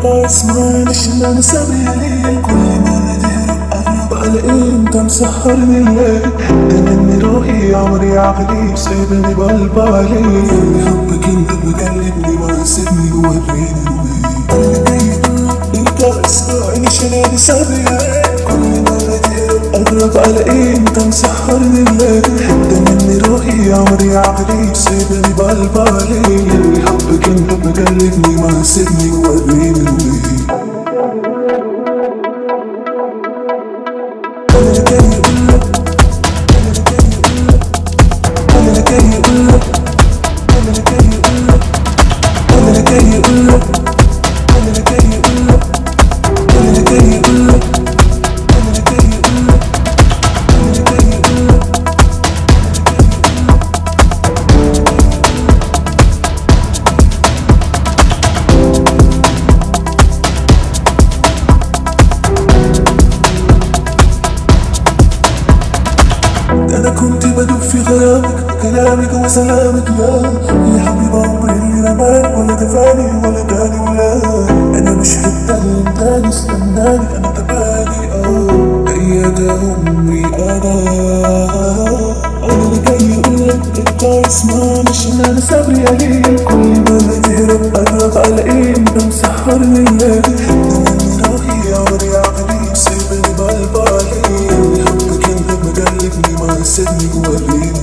اسمعليش اللي انا سابق ليك، كل مرة تهرب اغلب على انت مسهرني الليل. ده مني روحي عمري عقلي سايبني بقلب عليك، حبك انت مقلبني ما سيبني جوا الرين انت اسمعليش اللي انا سابق ليك، كل مرة تهرب اغلب على انت مسهرني الليل. ده مني روحي عمري عقلي سايبني بقلب عليك، حبك انت مقلبني ما سيبني جوا الرين أنا كنت بدوب في غرامك، كلامك وسلامك لا يا حبيب عمري اللي رماك، ولا دفاني ولا داني ولا أنا مش هتاني تاني استناني أنا تباني هي ده عمري أنا اللي جاي أقولك أنت اسمعليش إن أنا صبري عليك، كل مرة تهرب أقرب على إيه أنت مسحرني الليل. ده مني روحي عمري عقلي سيبني بقلب عليك، حبك أنت مقلبني ما سيبني جوا الرين